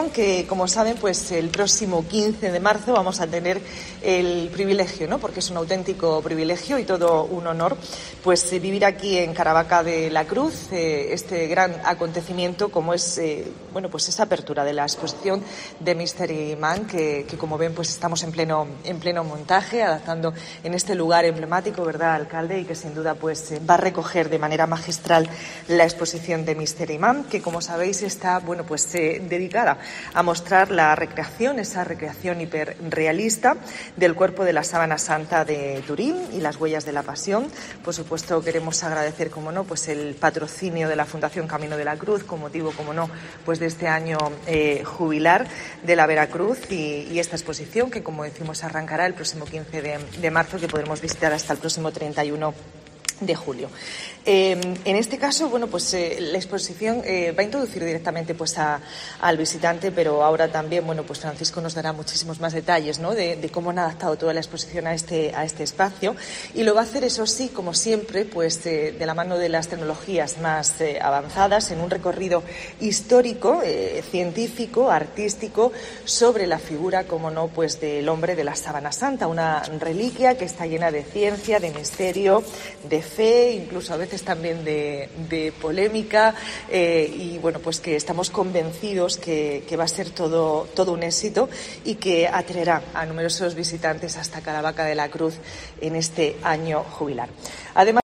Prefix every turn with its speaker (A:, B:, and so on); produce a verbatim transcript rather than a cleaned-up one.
A: Que, como saben, pues el próximo quince de marzo vamos a tener el privilegio, ¿no? Porque es un auténtico privilegio y todo un honor, pues vivir aquí en Caravaca de la Cruz eh, este gran acontecimiento como es, eh, bueno, pues esa apertura de la exposición de Mystery Man que, que como ven, pues estamos en pleno en pleno montaje, adaptando en este lugar emblemático, ¿verdad, alcalde? Y que sin duda pues va a recoger de manera magistral la exposición de Mystery Man, que como sabéis está, bueno, pues eh, dedicada a mostrar la recreación, esa recreación hiperrealista del cuerpo de la sábana santa de Turín y las huellas de la pasión. Por supuesto, queremos agradecer, como no, pues el patrocinio de la Fundación Camino de la Cruz, con motivo, como no, pues de este año eh, jubilar de la Veracruz y, y esta exposición que, como decimos, arrancará el próximo quince de, de marzo, que podremos visitar hasta el próximo treinta y uno de julio. Eh, en este caso, bueno, pues eh, la exposición eh, va a introducir directamente pues a, al visitante, pero ahora también, bueno, pues Francisco nos dará muchísimos más detalles, ¿no? De, de cómo han adaptado toda la exposición a este a este espacio, y lo va a hacer, eso sí, como siempre, pues eh, de la mano de las tecnologías más eh, avanzadas, en un recorrido histórico, eh, científico, artístico, sobre la figura, como no, pues del hombre de la sábana santa, una reliquia que está llena de ciencia, de misterio, de fe, incluso a veces también de, de polémica, eh, y bueno, pues que estamos convencidos que, que va a ser todo, todo un éxito y que atraerá a numerosos visitantes hasta Caravaca de la Cruz en este año jubilar. Además,